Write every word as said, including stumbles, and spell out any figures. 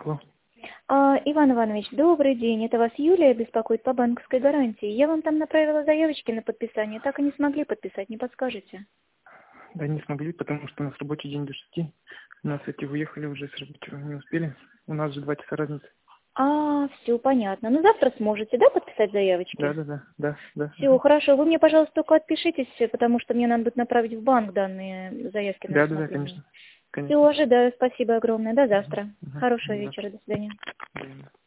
Алло. А, Иван Иванович, добрый день. Это вас Юлия беспокоит по банковской гарантии. Я вам там направила заявочки на подписание. Так и не смогли подписать, не подскажете? Да не смогли, потому что у нас рабочий день до шести. У нас эти уехали уже с работы, не успели. У нас же два часа разницы. А, все понятно. Ну, завтра сможете, да, подписать заявочки? Да, да, да, да, да. Все, хорошо. Вы мне, пожалуйста, только отпишитесь, потому что мне надо будет направить в банк данные заявки на Да, да, да, рассмотрение. конечно. Все, Конечно. ожидаю. Спасибо огромное. До завтра. Угу. Хорошего Да. вечера. До свидания. Да.